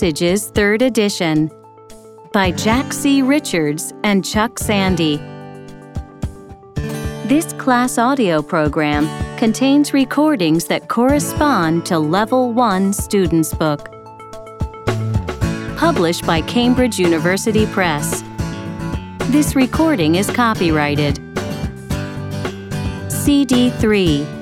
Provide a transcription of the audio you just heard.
Passages 3rd Edition by Jack C. Richards and Chuck Sandy. This class audio program contains recordings that correspond to Level 1 Student's Book. Published by Cambridge University Press. This recording is copyrighted. CD 3